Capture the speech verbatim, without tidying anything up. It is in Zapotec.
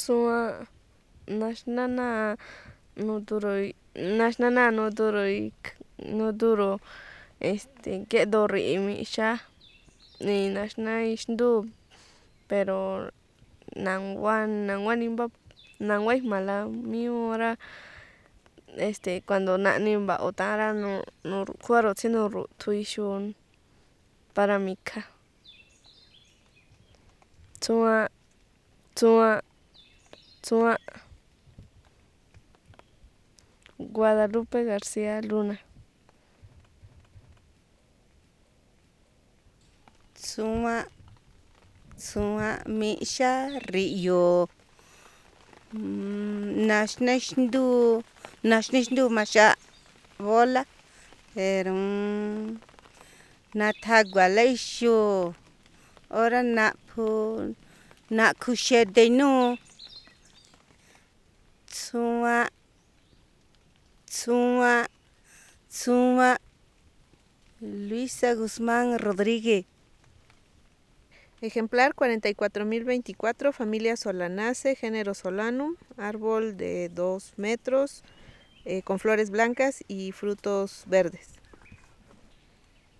Sua nashnana nuduroi nashnana nuduroi nuduro este quedorri misha ni nashna ishndu pero nanguan nanguan imba nanguay mala miura este cuando nanimba otara no no cuaro sino ru tuishun para mika Tsua tsua tsua Guadalupe García Luna Tsua tsua misha riyo nashnashdu nashnashdu masha bola pero nathagualayshu ora naphu nakhushedenu tsua tsua tsua Luisa Guzmán Rodríguez. Ejemplar cuarenta y cuatro mil veinticuatro, familia Solanaceae, género Solanum, árbol de dos metros, eh, con flores blancas y frutos verdes.